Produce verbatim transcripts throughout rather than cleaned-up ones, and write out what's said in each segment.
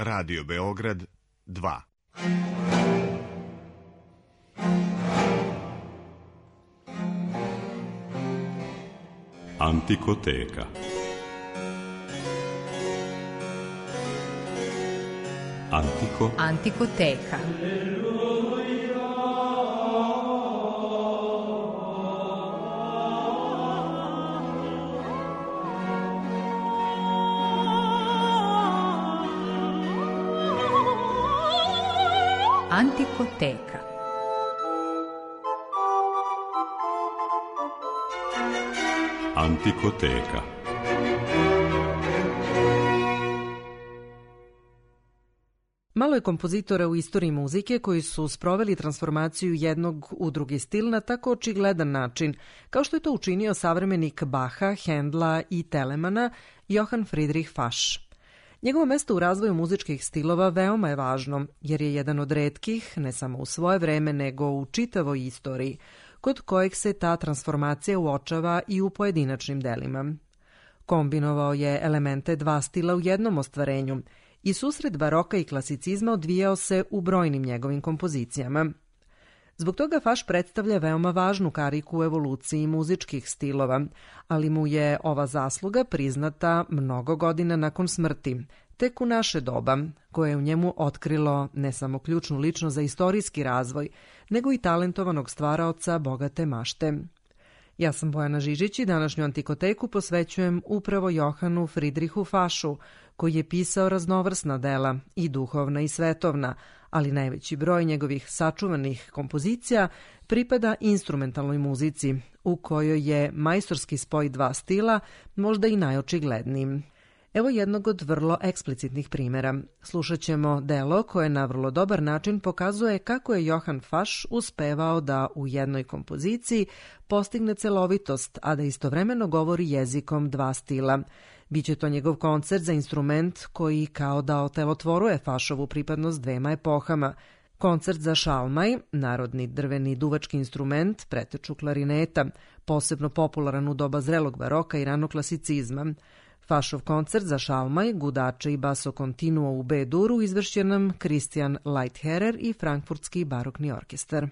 Radio Beograd dva. Antikoteka. Antiko. Antikoteka. Antikoteka. Antikoteka. Malo je kompozitora u istoriji muzike koji su sproveli transformaciju jednog u drugi stil na tako očigledan način, kao što je to učinio savremenik Baha, Händla i Telemana, Johann Friedrich Fasch. Njegovo mesto u razvoju muzičkih stilova veoma je važno, jer je jedan od retkih, ne samo u svoje vreme, nego u čitavoj istoriji, kod kojeg se ta transformacija uočava i u pojedinačnim delima. Kombinovao je elemente dva stila u jednom ostvarenju i susret baroka i klasicizma odvijao se u brojnim njegovim kompozicijama. Zbog toga Fasch predstavlja veoma važnu kariku u evoluciji muzičkih stilova, ali mu je ova zasluga priznata mnogo godina nakon smrti, tek u naše doba, koje je u njemu otkrilo ne samo ključnu ličnost za istorijski razvoj, nego i talentovanog stvaraoca bogate mašte. Ja sam Bojana Žižić i današnju Antikoteku posvećujem upravo Johannu Friedrichu Faschu, koji je pisao raznovrsna dela, i duhovna i svetovna, ali najveći broj njegovih sačuvanih kompozicija pripada instrumentalnoj muzici, u kojoj je majstorski spoj dva stila možda i najočigledniji. Evo jednog od vrlo eksplicitnih primjera. Slušat ćemo delo koje na vrlo dobar način pokazuje kako je Johann Fasch uspevao da u jednoj kompoziciji postigne celovitost, a da istovremeno govori jezikom dva stila. Biće to njegov koncert za instrument koji kao da otelotvoruje Faschovu pripadnost dvema epohama. Koncert za šalmaj, narodni drveni duvački instrument, preteču klarineta, posebno popularan u doba zrelog baroka i ranog klasicizma. Faschov koncert za šalmaj, gudače i baso continuo u B-duru izvršće nam Christian Leitherrer i Frankfurtski barokni orkestar.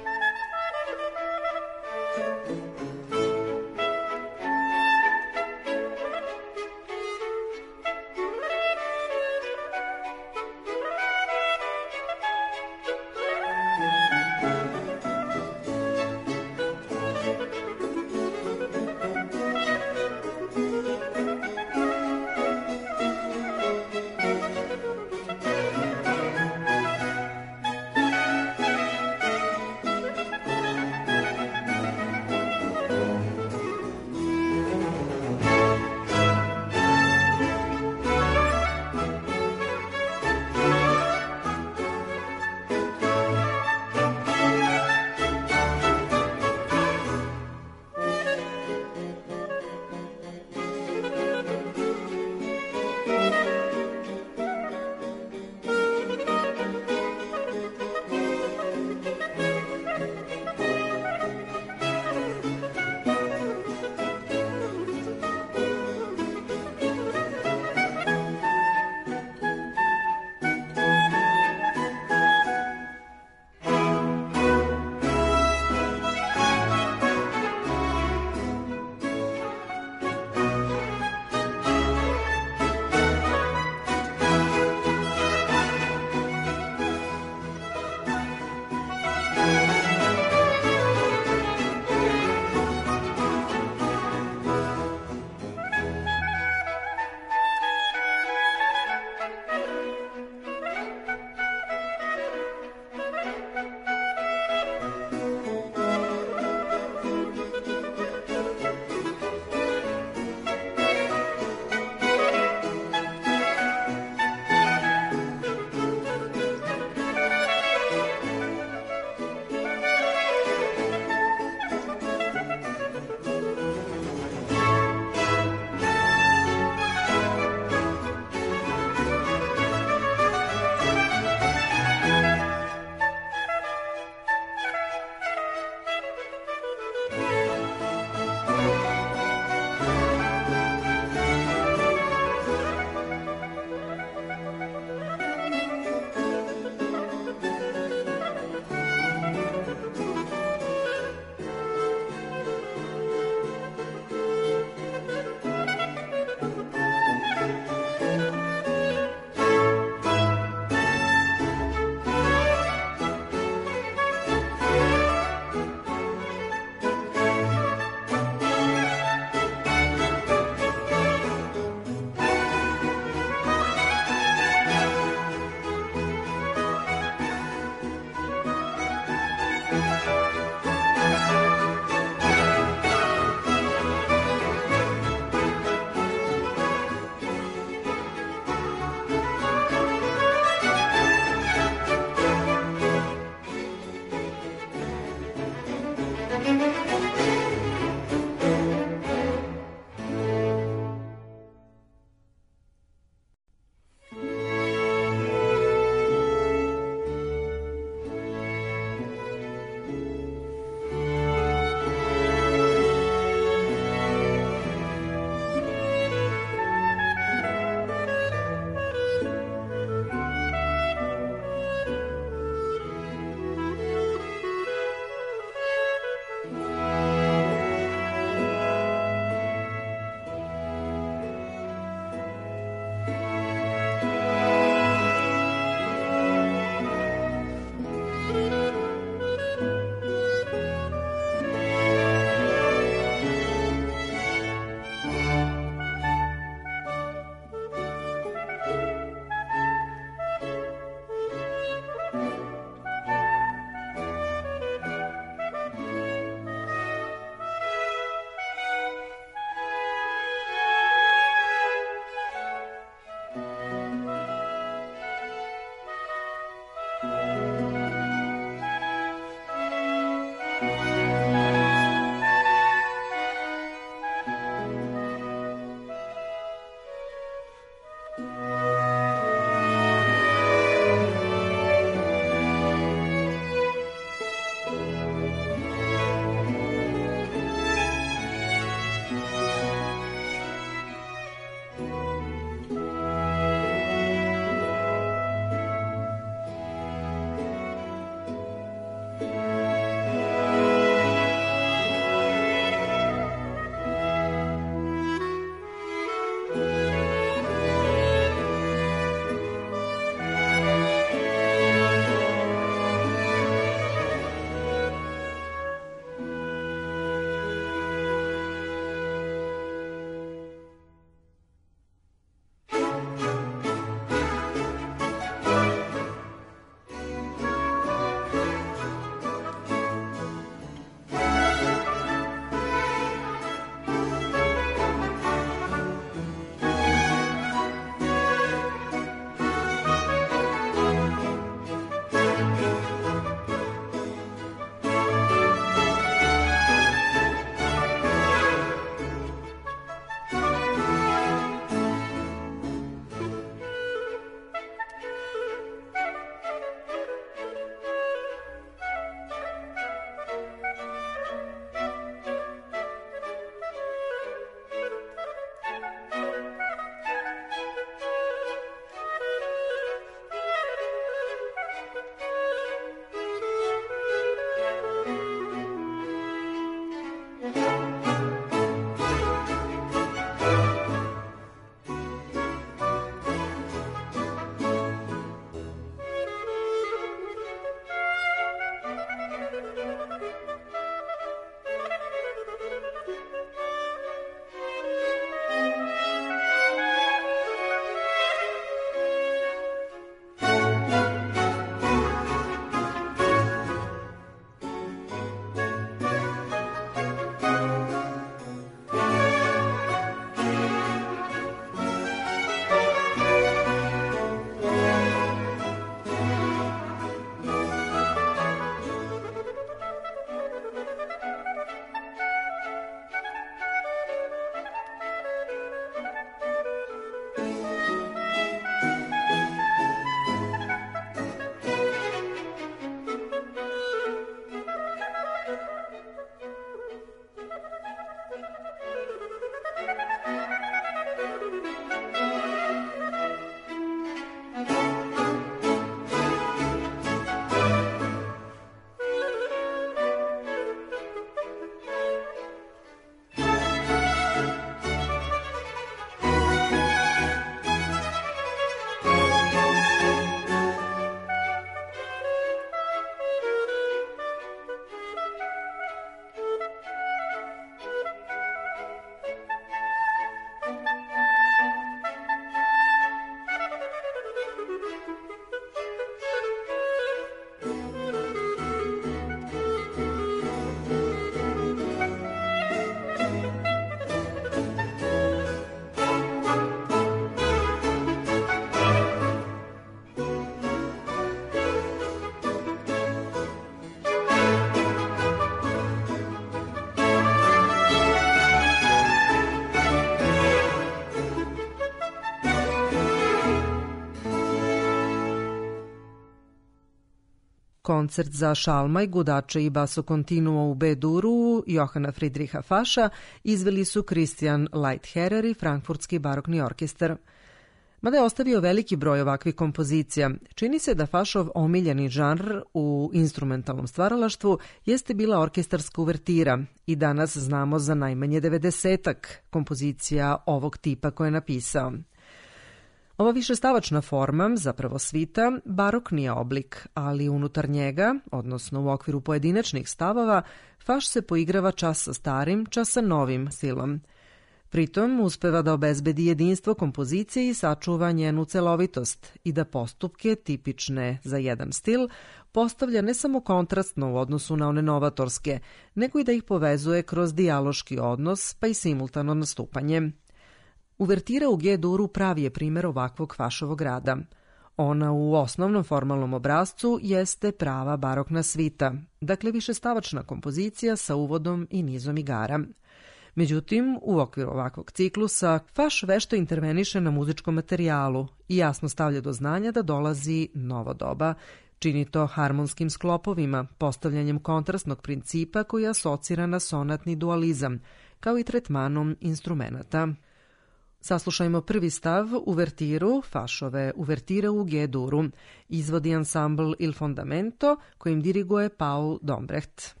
Koncert za šalmaj, gudače i basso continuo u B-duru Johana Friedricha Fascha izveli su Christian Leitherrer i Frankfurtski barokni orkestar. Mada je ostavio veliki broj ovakvih kompozicija, čini se da Fašov omiljeni žanr u instrumentalnom stvaralaštvu jeste bila orkestarska uvertira i danas znamo za najmanje devedesetak kompozicija ovog tipa koje je napisao. Ova višestavačna forma, zapravo svita, barokni je oblik, ali unutar njega, odnosno u okviru pojedinačnih stavova, Faš se poigrava čas sa starim, čas sa novim stilom. Pritom uspeva da obezbedi jedinstvo kompozicije i sačuva njenu celovitost i da postupke, tipične za jedan stil, postavlja ne samo kontrastno u odnosu na one novatorske, nego i da ih povezuje kroz dijaloški odnos, pa i simultano nastupanje. Uvertira u G-duru pravi je primjer ovakvog Fašovog rada. Ona u osnovnom formalnom obrazcu jeste prava barokna svita, dakle višestavačna kompozicija sa uvodom i nizom igara. Međutim, u okviru ovakvog ciklusa, Faš vešto interveniše na muzičkom materijalu i jasno stavlja do znanja da dolazi novo doba. Čini to harmonskim sklopovima, postavljanjem kontrastnog principa koji asocira na sonatni dualizam, kao i tretmanom instrumenata. Saslušajmo prvi stav, uvertiru, Fašove uvertire u G-duru. Izvodi ansambl Il Fondamento, kojim diriguje Paul Dombrecht.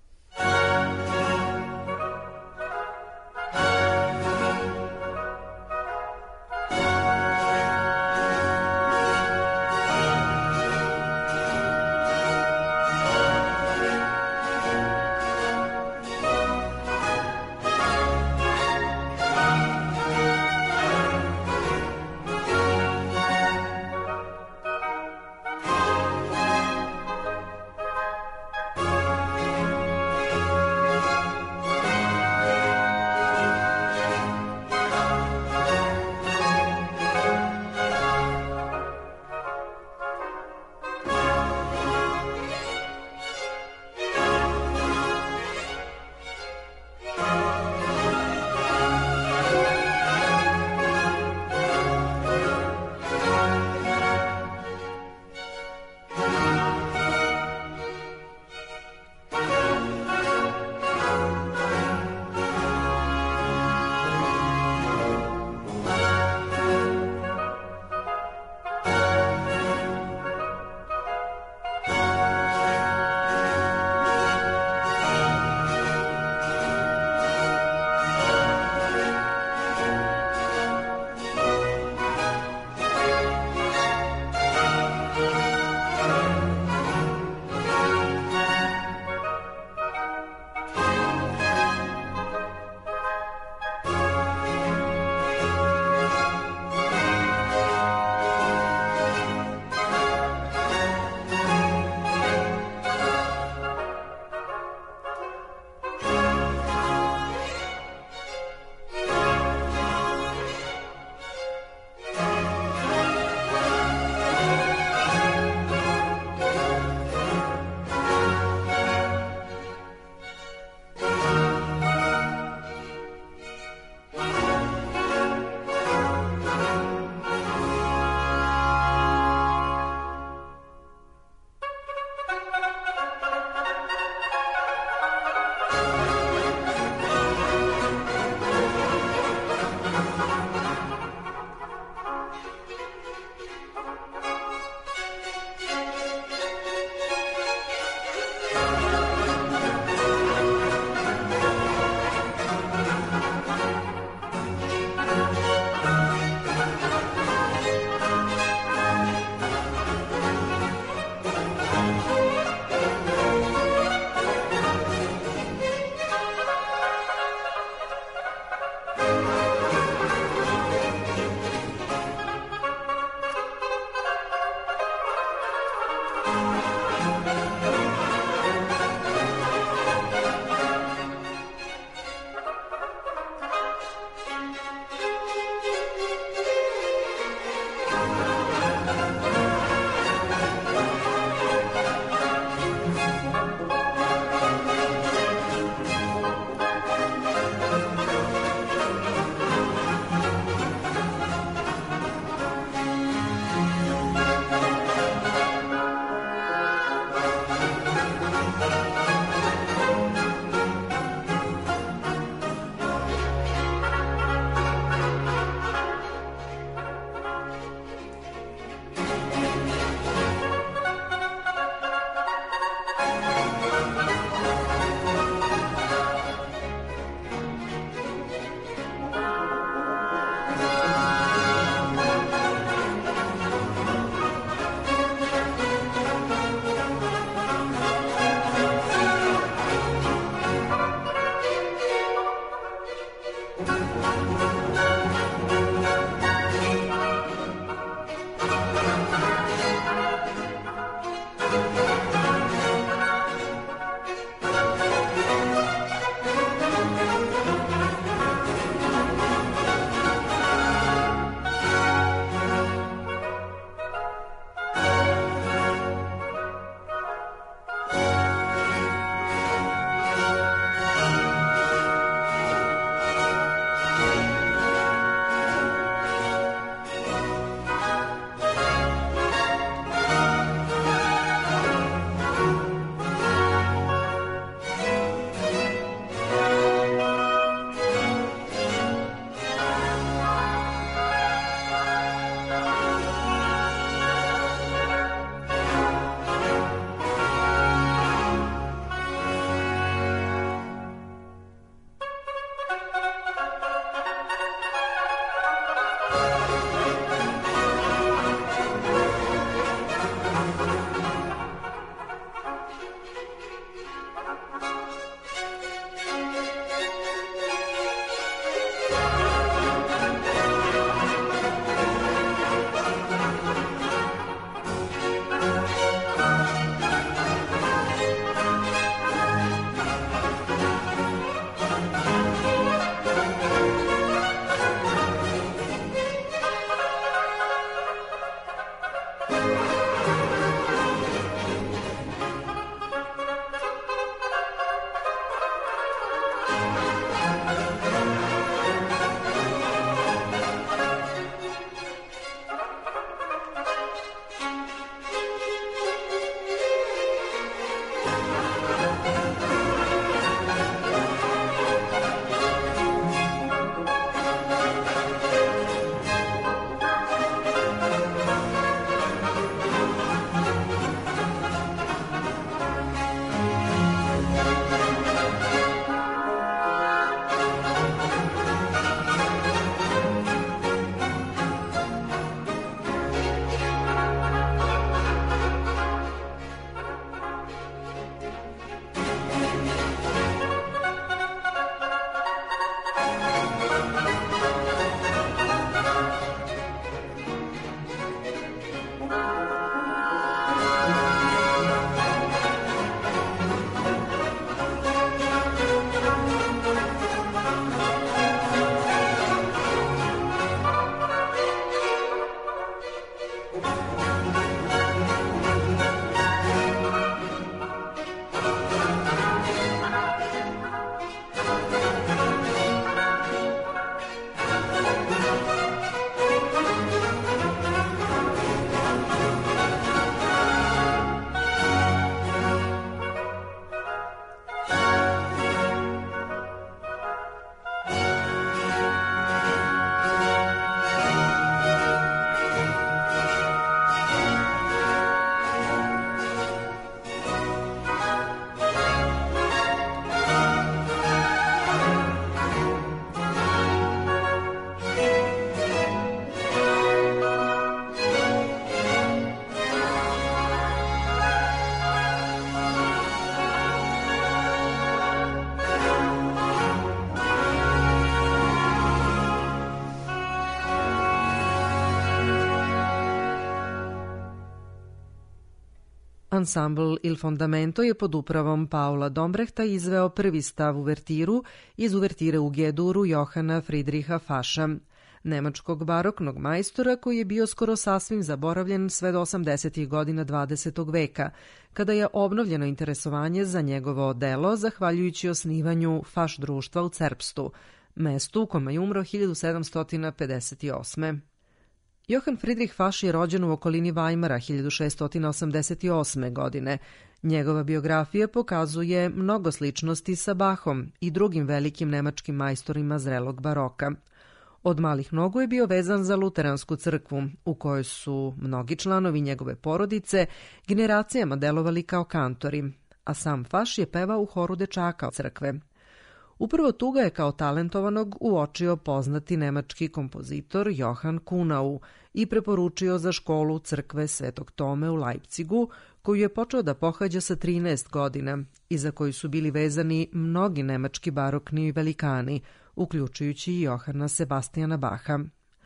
Ansambl Il Fondamento je pod upravom Paula Dombrehta izveo prvi stav uvertiru iz uvertire u G-duru Johana Friedricha Fascha, nemačkog baroknog majstora koji je bio skoro sasvim zaboravljen sve do osamdesetih godina dvadesetog veka, kada je obnovljeno interesovanje za njegovo delo zahvaljujući osnivanju Faš društva u Cerbstu, mestu u kome je umro hiljadu sedamsto pedeset osme. Johann Friedrich Fasch je rođen u okolini Weimara hiljadu šeststo osamdeset osme. godine. Njegova biografija pokazuje mnogo sličnosti sa Bachom i drugim velikim nemačkim majstorima zrelog baroka. Od malih nogu je bio vezan za luteransku crkvu, u kojoj su mnogi članovi njegove porodice generacijama delovali kao kantori, a sam Fasch je pevao u horu dečaka crkve. Upravo tu ga je kao talentovanog uočio poznati nemački kompozitor Johann Kuhnau i preporučio za školu crkve Svetog Tome u Leipzigu, koju je počeo da pohađa sa trinaest godina i za koju su bili vezani mnogi nemački barokni velikani, uključujući i Johana Sebastiana Bacha.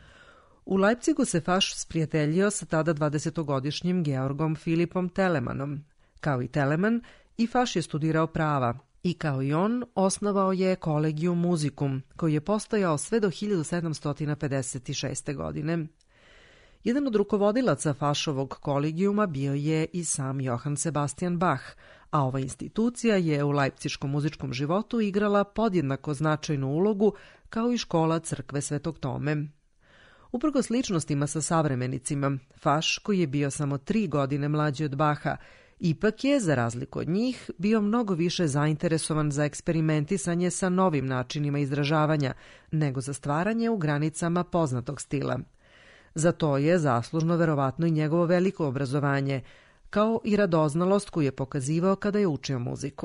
U Leipzigu se Fasch sprijateljio sa tada dvadesetogodišnjim Georgom Filipom Telemanom. Kao i Telemann, i Fasch je studirao prava i kao i on osnovao je Collegium Musicum, koji je postojao sve do hiljadu sedamsto pedeset šeste. godine. Jedan od rukovodilaca Faschovog kolegijuma bio je i sam Johann Sebastian Bach, a ova institucija je u lajpciškom muzičkom životu igrala podjednako značajnu ulogu kao i škola crkve Svetog Tome. Uprkos sličnostima sa savremenicima, Fasch, koji je bio samo tri godine mlađi od Bacha, ipak je, za razliku od njih, bio mnogo više zainteresovan za eksperimentisanje sa novim načinima izražavanja nego za stvaranje u granicama poznatog stila. Za to je zaslužno verovatno i njegovo veliko obrazovanje, kao i radoznalost koju je pokazivao kada je učio muziku.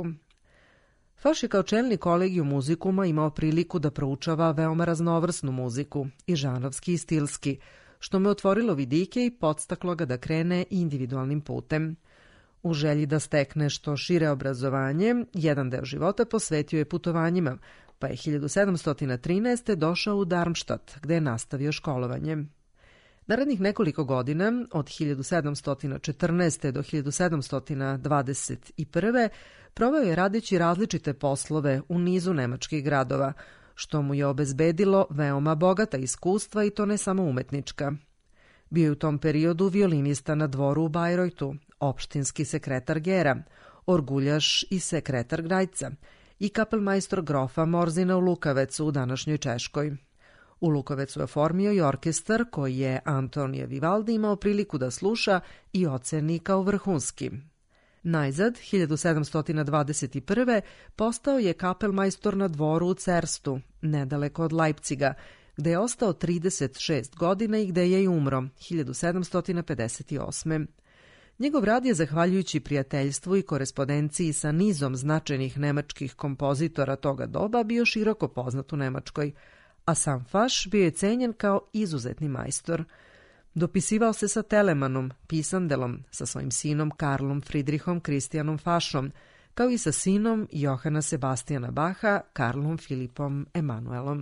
Fasch je kao čelnik Collegium Musicuma imao priliku da proučava veoma raznovrsnu muziku, i žanrovski i stilski, što mu je otvorilo vidike i podstaklo ga da krene individualnim putem. U želji da stekne što šire obrazovanje, jedan deo života posvetio je putovanjima, pa je hiljadu sedamsto trinaeste. došao u Darmstadt, gde je nastavio školovanje. Narednih nekoliko godina, od hiljadu sedamsto četrnaeste. do hiljadu sedamsto dvadeset prve. proveo je radeći različite poslove u nizu nemačkih gradova, što mu je obezbedilo veoma bogata iskustva i to ne samo umetnička. Bio je u tom periodu violinista na dvoru u Bajreutu, opštinski sekretar Gera, orguljaš i sekretar Grajca i kapelmajstor grofa Morzina u Lukavecu u današnjoj Češkoj. U Lukavecu je oformio i orkestar koji je Antonio Vivaldi imao priliku da sluša i oceni kao vrhunski. Najzad, hiljadu sedamsto dvadeset prve. postao je kapelmajstor na dvoru u Cerstu, nedaleko od Leipciga, gde je ostao trideset šest godina i gde je i umro, hiljadu sedamsto pedeset osme. Njegov rad je, zahvaljujući prijateljstvu i korespondenciji sa nizom značajnih nemačkih kompozitora toga doba, bio široko poznat u Nemačkoj, a sam Fasch bio je cenjen kao izuzetni majstor. Dopisivao se sa Telemanom, pisandelom, sa svojim sinom Karlom Friedrichom Christianom Faschom, kao i sa sinom Johana Sebastiana Bacha, Karlom Filipom Emanuelom.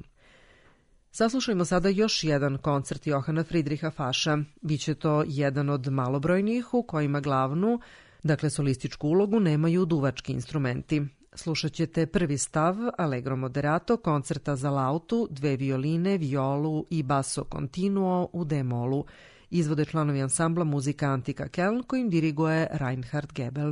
Saslušajmo sada još jedan koncert Johana Friedricha Fascha. Biće to jedan od malobrojnih u kojima glavnu, dakle solističku ulogu, nemaju duvački instrumenti. Slušat ćete prvi stav Allegro moderato koncerta za lautu, dve violine, violu i basso continuo u D-molu. Izvode članovi ansambla Muzika Antika Keln, kojim diriguje Reinhard Gebel.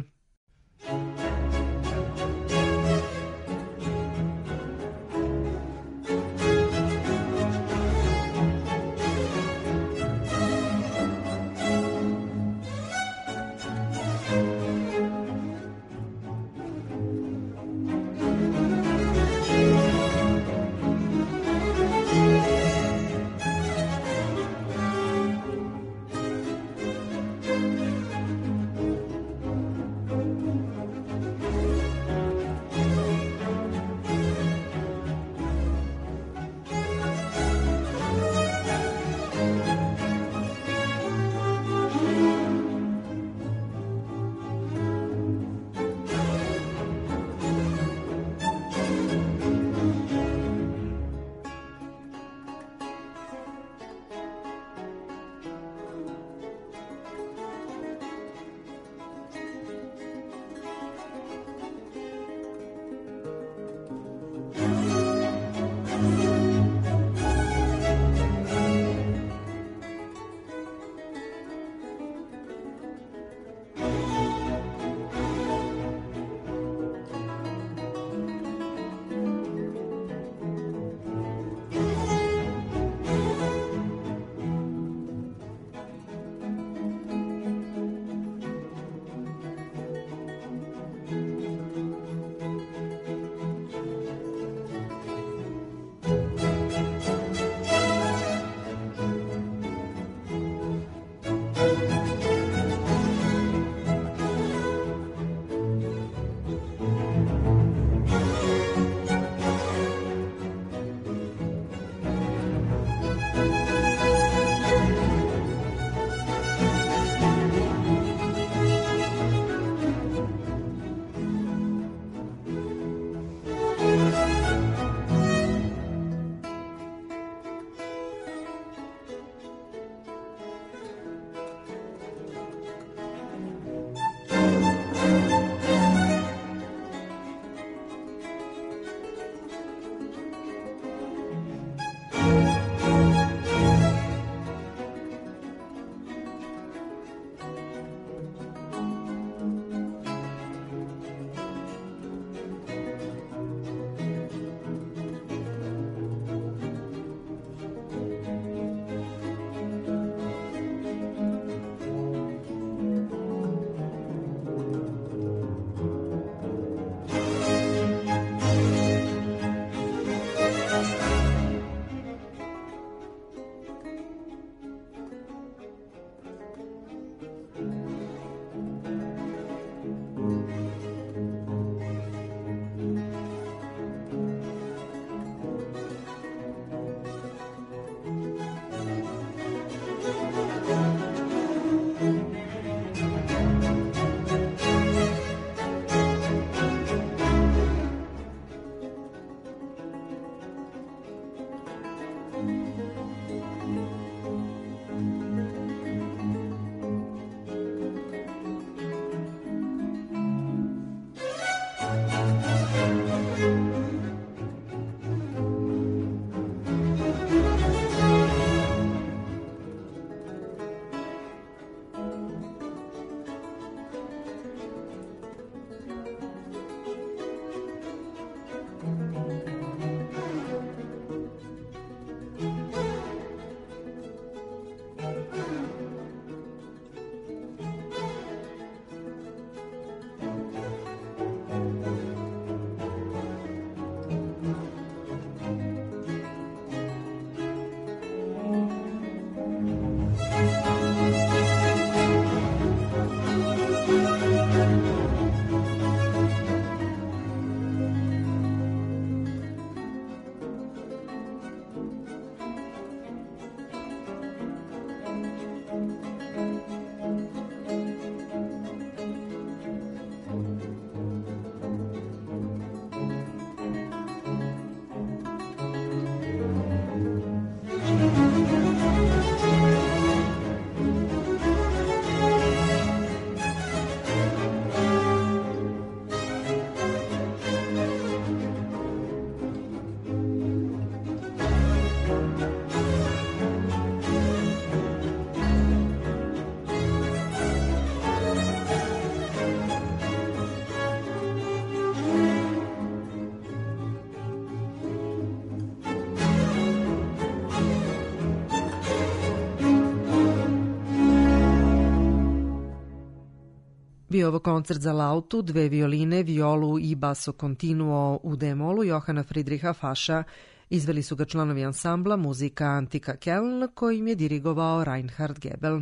Bio ovo koncert za lautu, dve violine, violu i basso continuo u D-molu Johana Friedricha Fascha. Izveli su ga članovi ansambla muzika Antika Keln, kojim je dirigovao Reinhard Gebel.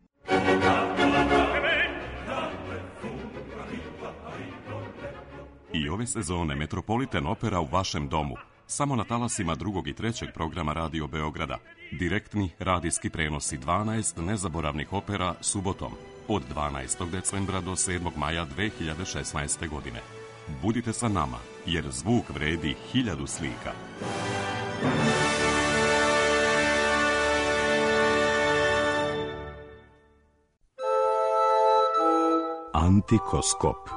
I ove sezone Metropolitan Opera u vašem domu. Samo na talasima drugog i trećeg programa Radio Beograda. Direktni radijski prenosi dvanaest nezaboravnih opera subotom od dvanaestog decembra do sedmog maja dve hiljade šesnaeste. godine. Budite sa nama, jer zvuk vredi hiljadu slika. Antikoskop.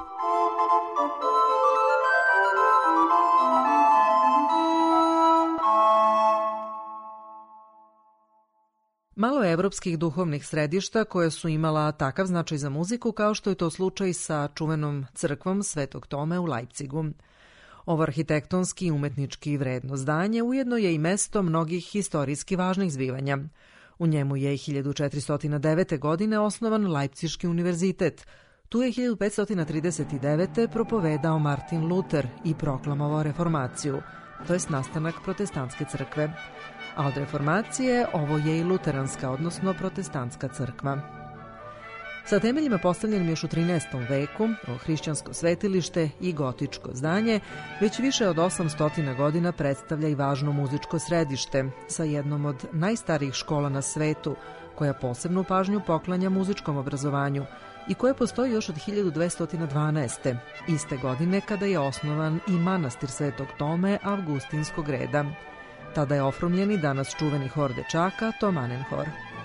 Malo je evropskih duhovnih središta koje su imala takav značaj za muziku kao što je to slučaj sa čuvenom crkvom Svetog Tome u Lajpcigu. Ovo arhitektonski i umetnički vredno zdanje ujedno je i mesto mnogih historijski važnih zbivanja. U njemu je hiljadu četiristo devete. godine osnovan Lajpciški univerzitet. Tu je hiljadu petsto trideset devete. propovedao Martin Luther i proklamovao reformaciju, to jest nastanak protestantske crkve. A od reformacije ovo je i luteranska, odnosno protestantska crkva. Sa temeljima postavljenim još u trinaestom veku, ovo hrišćansko svetilište i gotičko zdanje već više od osamsto godina predstavlja i važno muzičko središte sa jednom od najstarijih škola na svetu, koja posebnu pažnju poklanja muzičkom obrazovanju i koje postoji još od hiljadu dvesta dvanaeste. iste godine kada je osnovan i manastir Svetog Tome Avgustinskog reda. Tada je ofrumljeni danas čuveni hor dečaka Thomanenhor.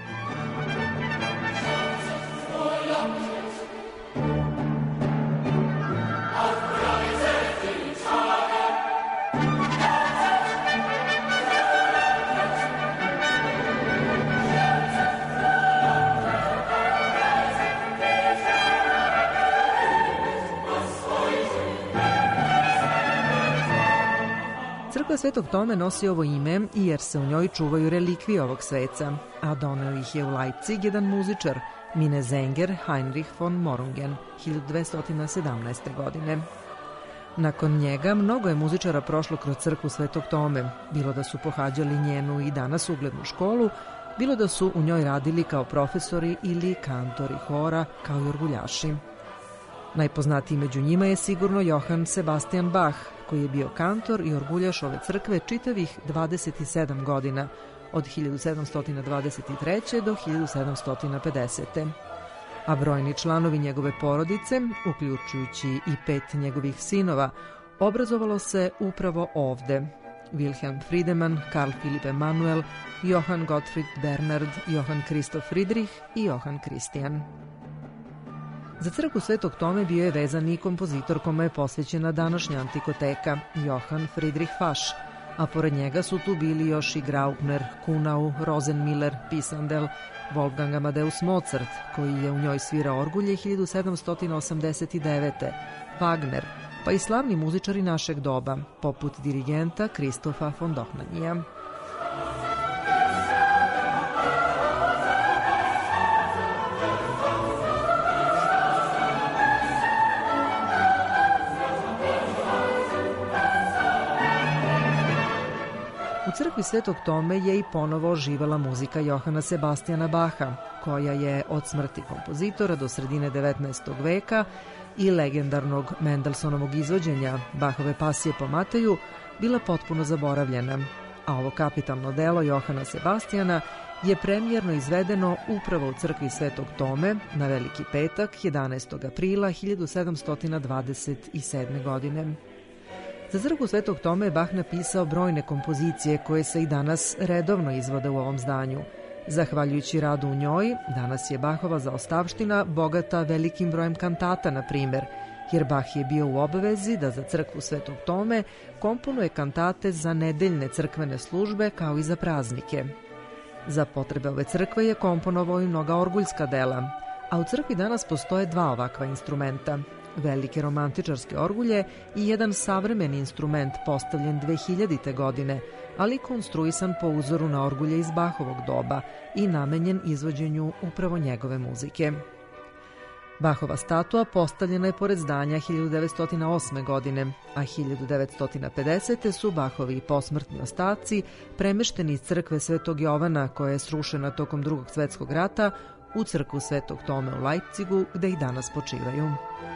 Crkva Svetog Tome nosi ovo ime i jer se u njoj čuvaju relikvije ovog sveca, a doneo ih je u Leipzig jedan muzičar, Minnesänger Heinrich von Morungen, hiljadu dvesta sedamnaeste. godine. Nakon njega mnogo je muzičara prošlo kroz crkvu Svetog Tome, bilo da su pohađali njenu i danas uglednu školu, bilo da su u njoj radili kao profesori ili kantori hora, kao i orguljaši. Najpoznatiji među njima je sigurno Johann Sebastian Bach, koji je bio kantor i orguljaš ove crkve čitavih dvadeset sedam godina, od hiljadu sedamsto dvadeset treće. do hiljadu sedamsto pedesete. A brojni članovi njegove porodice, uključujući i pet njegovih sinova, obrazovalo se upravo ovde. Wilhelm Friedemann, Karl Philipp Emanuel, Johann Gottfried Bernhard, Johann Christoph Friedrich i Johann Christian. Za crkvu Svetog Tome bio je vezan i kompozitor kome je posvećena današnja antikoteka, Johann Friedrich Fasch, a pored njega su tu bili još i Graupner, Kunau, Rosenmiller, Pisandel, Wolfgang Amadeus Mozart, koji je u njoj svirao orgulje hiljadu sedamsto osamdeset devete. Wagner, pa i slavni muzičari našeg doba, poput dirigenta Kristofa von Dohnanija. U crkvi Svetog Tome je i ponovo oživela muzika Johana Sebastiana Baha, koja je od smrti kompozitora do sredine devetnaestog veka i legendarnog Mendelsonovog izvođenja Bahove pasije po Mateju bila potpuno zaboravljena, a ovo kapitalno delo Johana Sebastiana je premijerno izvedeno upravo u crkvi Svetog Tome na Veliki petak, jedanaestog aprila hiljadu sedamsto dvadeset sedme. godine. Za crkvu Svetog Tome je Bach napisao brojne kompozicije koje se i danas redovno izvode u ovom zdanju. Zahvaljujući radu u njoj, danas je Bachova zaostavština bogata velikim brojem kantata, na primjer, jer Bach je bio u obavezi da za crkvu Svetog Tome komponuje kantate za nedeljne crkvene službe kao i za praznike. Za potrebe ove crkve je komponovao i mnoga orguljska dela, a u crkvi danas postoje dva ovakva instrumenta, velike romantičarske orgulje i jedan savremeni instrument postavljen dve hiljadite. godine, ali konstruisan po uzoru na orgulje iz Bachovog doba i namenjen izvođenju upravo njegove muzike. Bachova statua postavljena je pored zdanja hiljadu devetsto osme. godine, a hiljadu devetsto pedesete. su Bachovi posmrtni ostaci premešteni iz crkve Svetog Jovana, koja je srušena tokom Drugog svjetskog rata, u crkvu Svetog Tome u Leipzigu, gde i danas počivaju.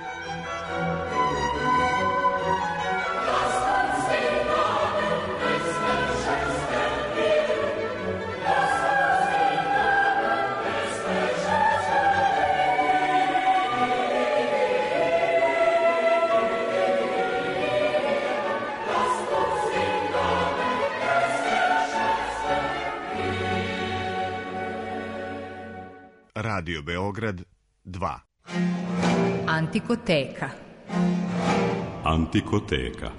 Radio Beograd dva. Antikoteka. Antikoteka.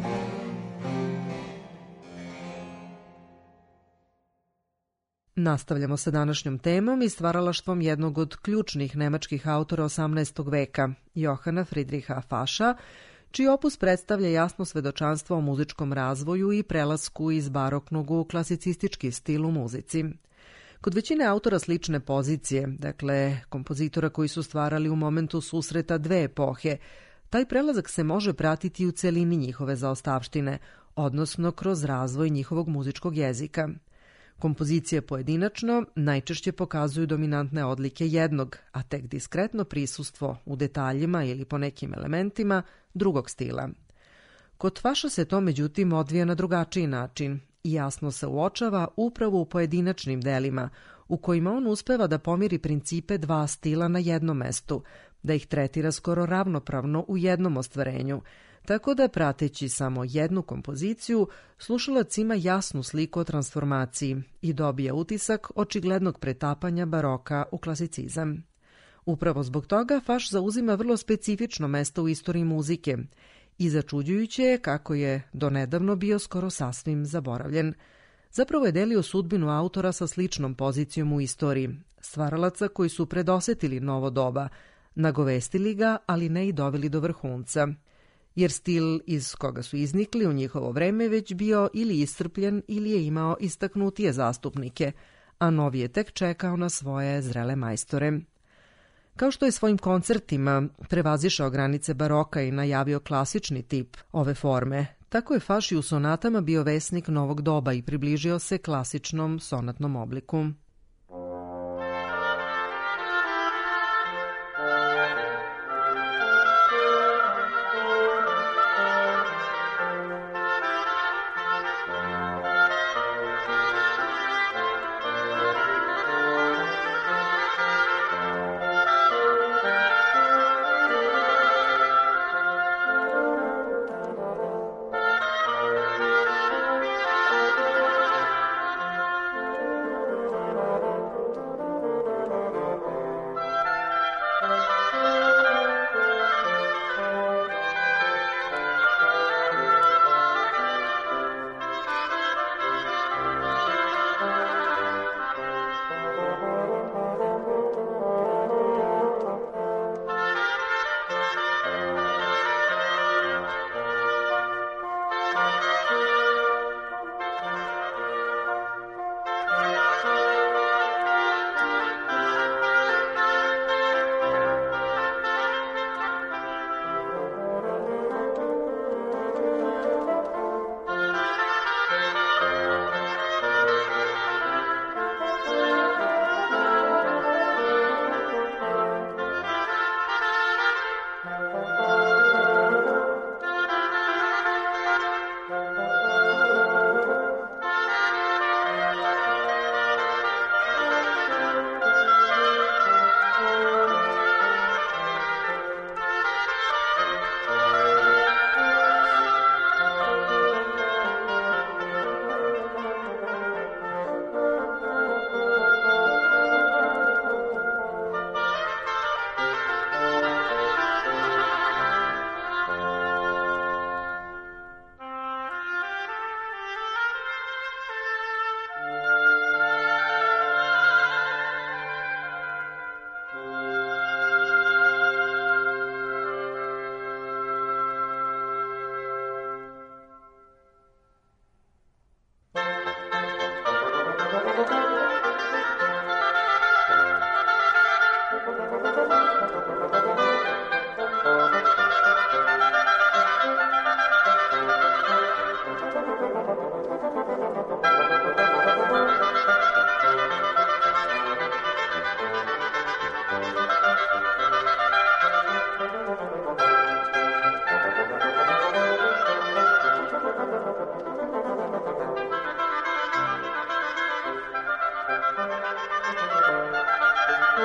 Nastavljamo sa današnjom temom i stvaralaštvom jednog od ključnih nemačkih autora osamnaestog veka, Johana Friedricha Fascha, čiji opus predstavlja jasno svedočanstvo o muzičkom razvoju i prelasku iz baroknog u klasicistički stil u muzici. Kod većine autora slične pozicije, dakle kompozitora koji su stvarali u momentu susreta dve epohe, taj prelazak se može pratiti u celini njihove zaostavštine, odnosno kroz razvoj njihovog muzičkog jezika. Kompozicije pojedinačno najčešće pokazuju dominantne odlike jednog, a tek diskretno prisustvo u detaljima ili po nekim elementima drugog stila. Kod Fascha se to međutim odvija na drugačiji način i jasno se uočava upravo u pojedinačnim delima, u kojima on uspeva da pomiri principe dva stila na jednom mestu, da ih tretira skoro ravnopravno u jednom ostvarenju, tako da prateći samo jednu kompoziciju, slušalac ima jasnu sliku o transformaciji i dobija utisak očiglednog pretapanja baroka u klasicizam. Upravo zbog toga Fasch zauzima vrlo specifično mesto u istoriji muzike i začuđujuće je kako je donedavno bio skoro sasvim zaboravljen. Zapravo je delio sudbinu autora sa sličnom pozicijom u istoriji, stvaralaca koji su predosetili novo doba, nagovestili ga, ali ne i doveli do vrhunca, jer stil iz koga su iznikli u njihovo vreme već bio ili iscrpljen ili je imao istaknutije zastupnike, a novi je tek čekao na svoje zrele majstore. Kao što je svojim koncertima prevazišao granice baroka i najavio klasični tip ove forme, tako je Fasch i u sonatama bio vesnik novog doba i približio se klasičnom sonatnom obliku.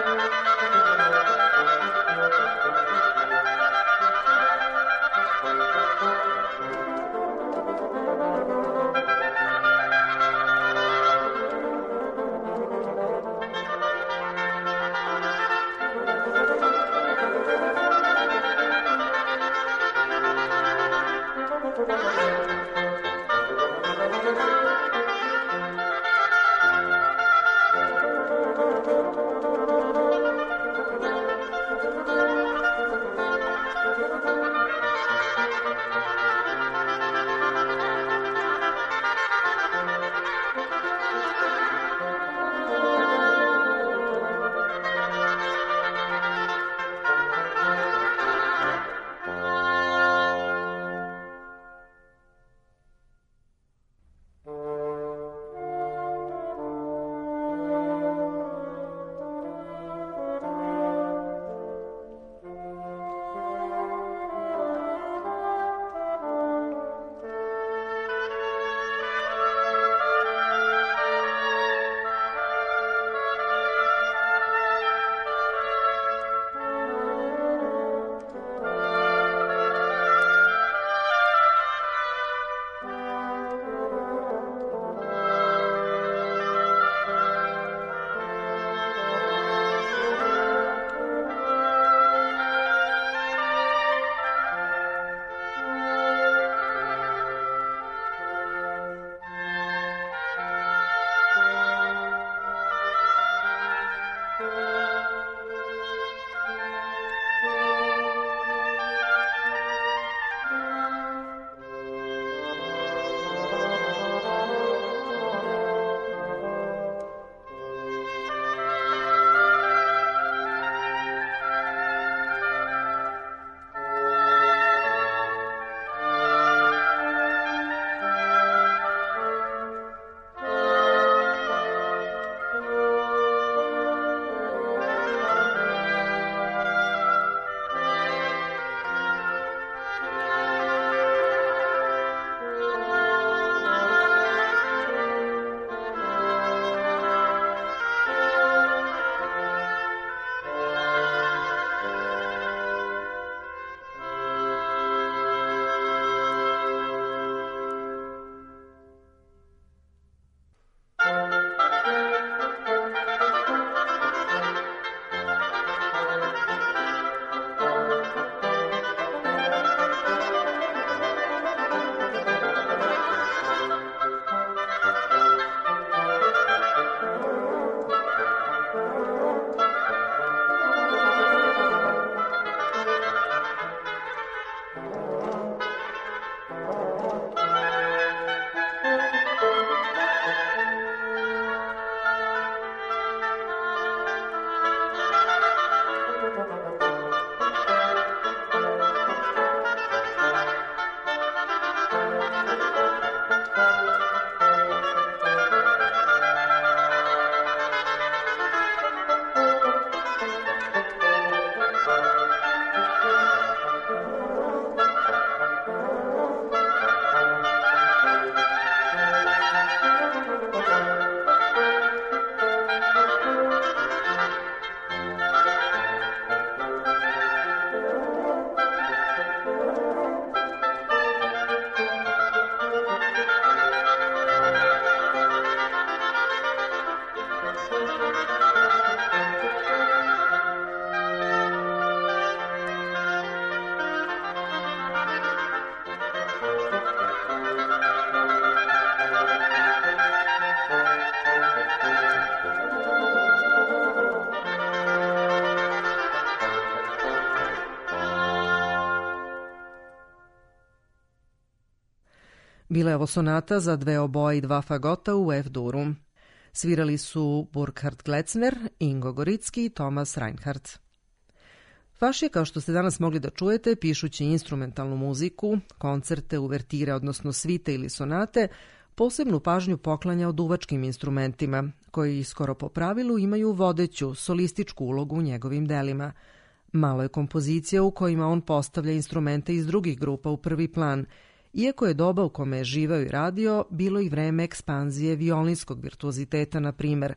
Bila je ovo sonata za dve oboje i dva fagota u F-duru. Svirali su Burkhard Gletzner, Ingo Goricki i Thomas Reinhardt. Faš je, kao što ste danas mogli da čujete, pišući instrumentalnu muziku, koncerte, uvertire, odnosno svite ili sonate, posebnu pažnju poklanjao duvačkim instrumentima, koji skoro po pravilu imaju vodeću, solističku ulogu u njegovim delima. Malo je kompozicija u kojima on postavlja instrumente iz drugih grupa u prvi plan, iako je doba u kome je živeo i radio bilo i vreme ekspanzije violinskog virtuoziteta, na primer,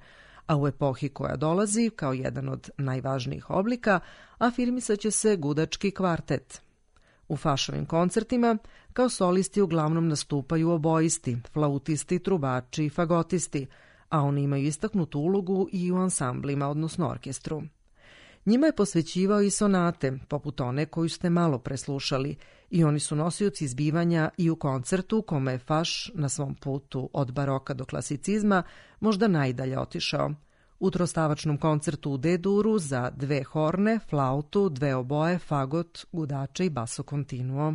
a u epohi koja dolazi, kao jedan od najvažnijih oblika, afirmisat će se gudački kvartet. U Fašovim koncertima kao solisti uglavnom nastupaju obojisti, flautisti, trubači i fagotisti, a oni imaju istaknutu ulogu i u ansamblima, odnosno orkestru. Njima je posvećivao i sonate, poput one koju ste malo preslušali, i oni su nosioci zbivanja i u koncertu kome je Faš na svom putu od baroka do klasicizma možda najdalje otišao. U trostavačnom koncertu u D-duru za dve horne, flautu, dve oboje, fagot, gudače i basso continuo.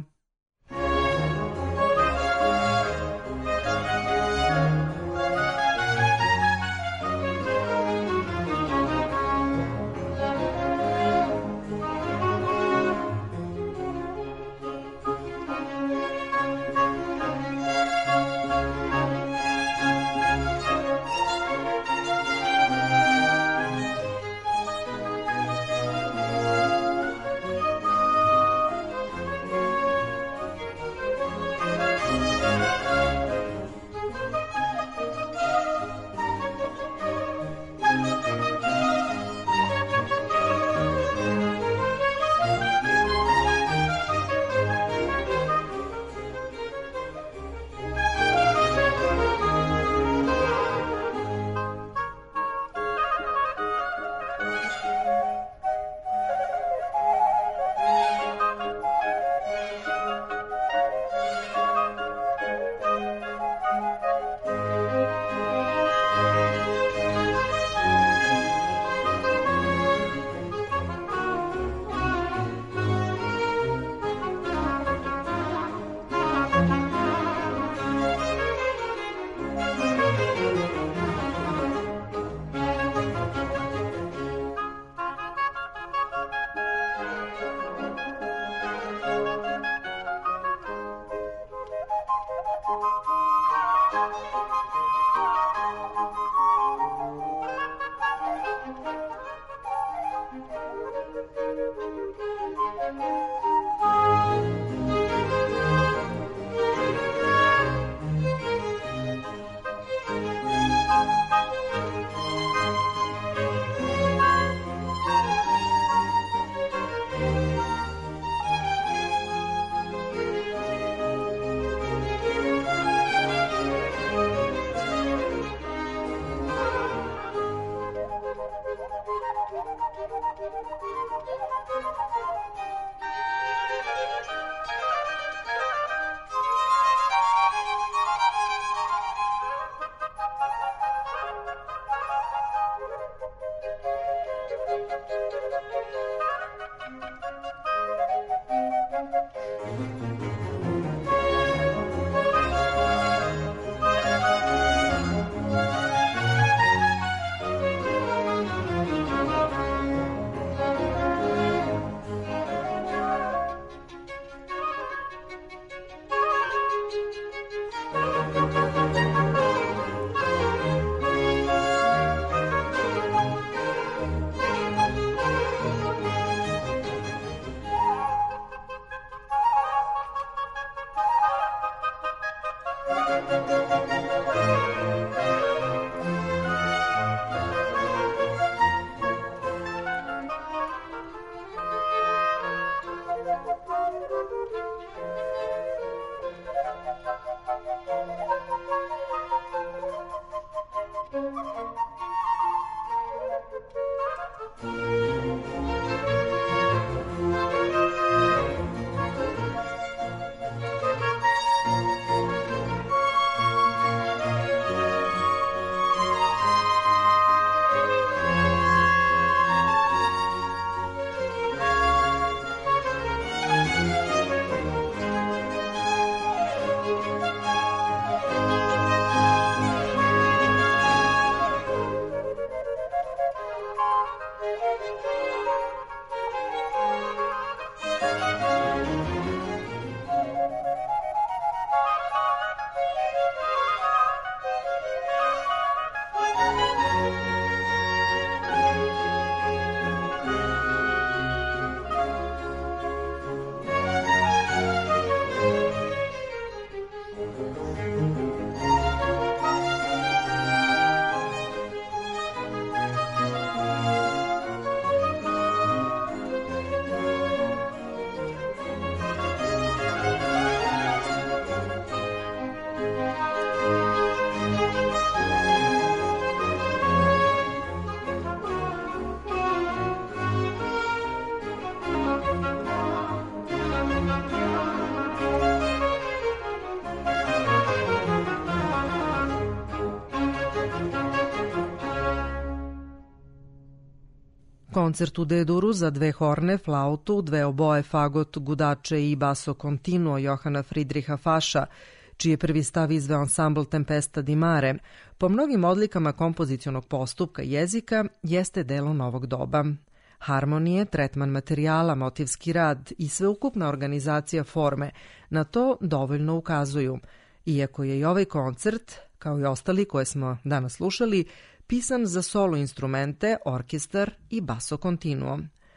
Koncert u D-duru za dve horne, flautu, dve oboje, fagot, gudače i basso continuo Johana Friedricha Fascha, čiji je prvi stav izveo ansambl Tempesta di Mare, po mnogim odlikama kompozicionog postupka jezika, jeste delo novog doba. Harmonije, tretman materijala, motivski rad i sveukupna organizacija forme na to dovoljno ukazuju, iako je i ovaj koncert, kao i ostali koje smo danas slušali, pisan za solo instrumente, orkestar i basso continuo.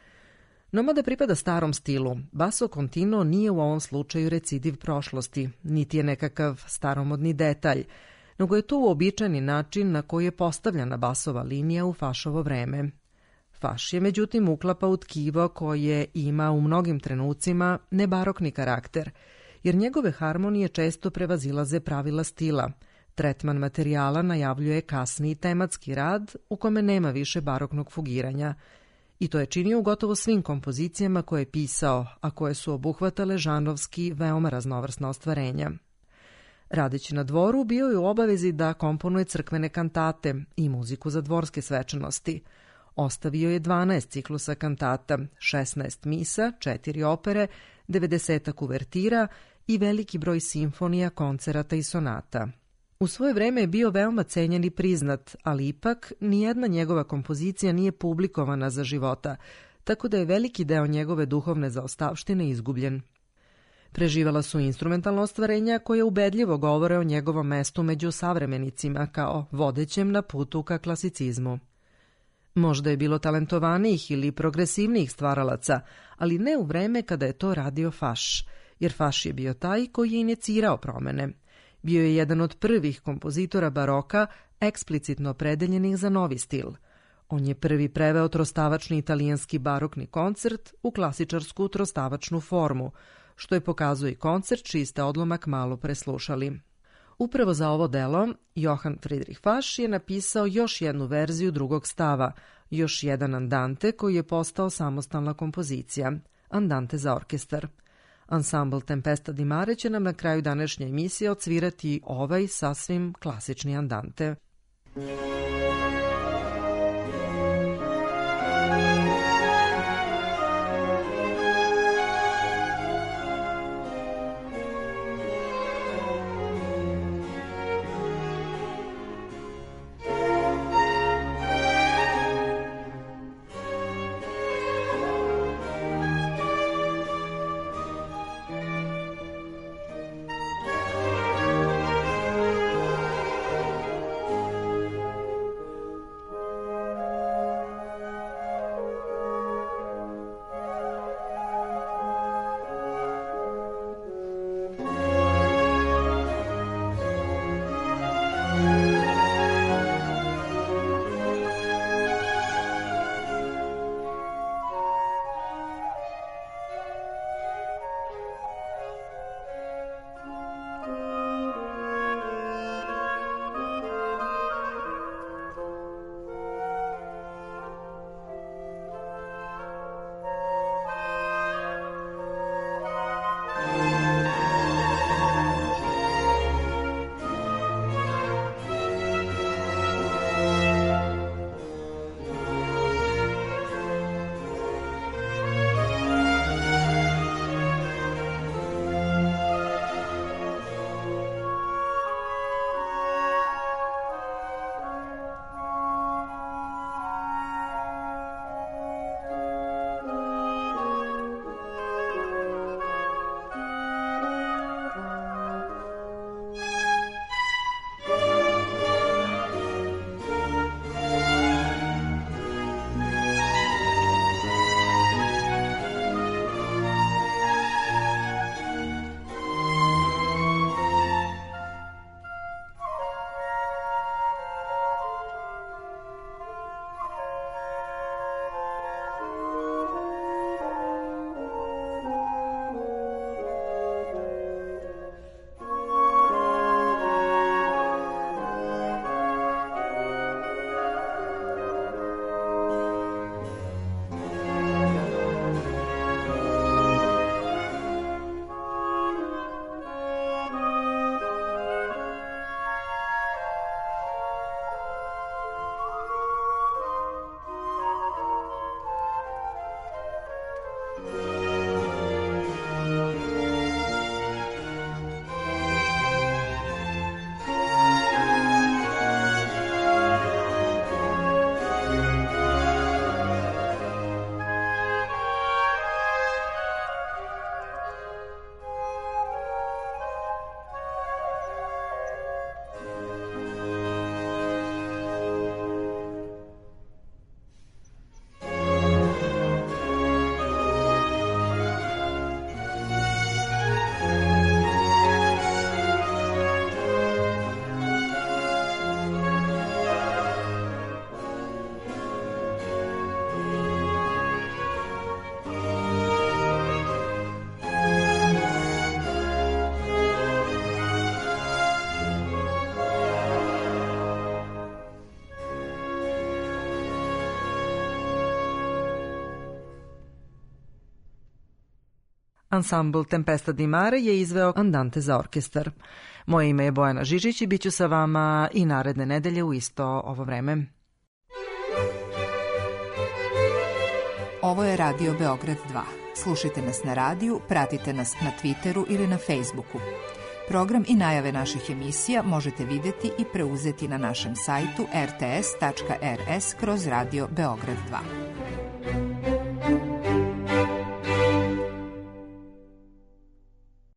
No mada pripada starom stilu, basso continuo nije u ovom slučaju recidiv prošlosti, niti je nekakav staromodni detalj, nego je to uobičajeni način na koji je postavljena basova linija u Fašovo vreme. Faš je međutim uklapa u tkivo koje ima u mnogim trenucima nebarokni karakter, jer njegove harmonije često prevazilaze pravila stila. Tretman materijala najavljuje kasniji tematski rad u kome nema više baroknog fugiranja. I to je činio u gotovo svim kompozicijama koje je pisao, a koje su obuhvatale žanrovski veoma raznovrsna ostvarenja. Radeći na dvoru, bio je u obavezi da komponuje crkvene kantate i muziku za dvorske svečanosti. Ostavio je dvanaest ciklusa kantata, šesnaest misa, četiri opere, devedesetak uvertira i veliki broj simfonija, koncerata i sonata. U svoje vreme je bio veoma cenjen i priznat, ali ipak nijedna njegova kompozicija nije publikovana za života, tako da je veliki deo njegove duhovne zaostavštine izgubljen. Preživala su instrumentalna ostvarenja koje ubedljivo govore o njegovom mestu među savremenicima kao vodećem na putu ka klasicizmu. Možda je bilo talentovanijih ili progresivnijih stvaralaca, ali ne u vreme kada je to radio Faš, jer Faš je bio taj koji je inicirao promene. Bio je jedan od prvih kompozitora baroka eksplicitno opredeljenih za novi stil. On je prvi preveo trostavačni italijanski barokni koncert u klasičarsku trostavačnu formu, što je pokazuje i koncert čiji ste odlomak malo preslušali. Upravo za ovo delo, Johann Friedrich Fasch je napisao još jednu verziju drugog stava, još jedan andante koji je postao samostalna kompozicija, andante za orkestar. Ansambl Tempesta di Mare će nam na kraju današnje emisije odsvirati ovaj sasvim klasični andante. Ansambl Tempesta di Mare je izveo Andante za orkestar. Moje ime je Bojana Žižić i bit ću sa vama i naredne nedelje u isto ovo vreme. Ovo je Radio Beograd dva. Slušajte nas na radiju, pratite nas na Twitteru ili na Facebooku. Program i najave naših emisija možete vidjeti i preuzeti na našem sajtu r t s tačka r s kroz Radio Beograd dva.